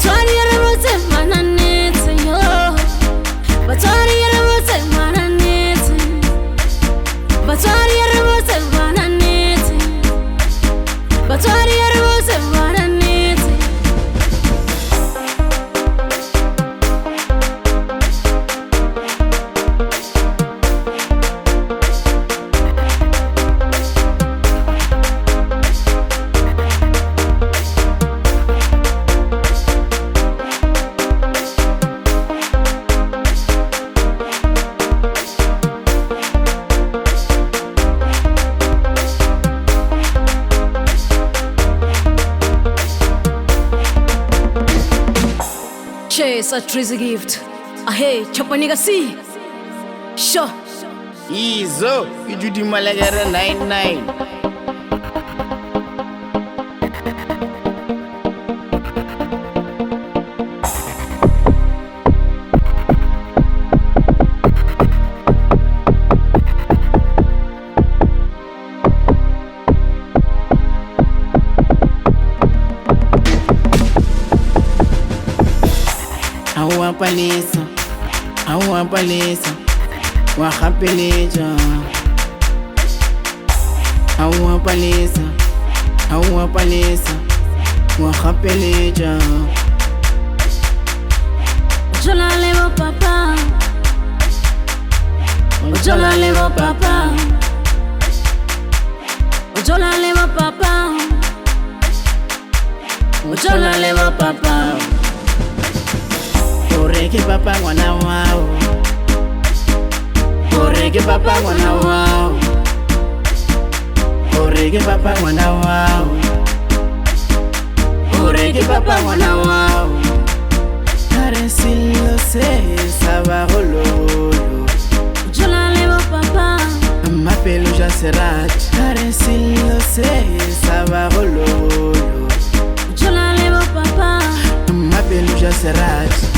Batswadi re botse ngwana nnete yo. Batswadi re botse ngwana nnete. Batswadi re botse ngwana nnete. Batswadi re botse ngwana nnete. Chase a treasure gift. Hey, Chapanika see. Sure. Izo, you do the Malagara 99. Awa palesa, wakapeleja. Awa palesa, wakapeleja. Ojola levo papa, ojola levo papa, ojola levo papa, ojola levo papa. Oreke papa wana wao. Oreke papa wana wao. Oreke papa wana wao. Oreke papa wana wao. Aresilo se savarololo. Ojola levo papa. M'appelle Jasserat. Aresilo se savarololo. Ojola levo papa. M'appelle Jasserat.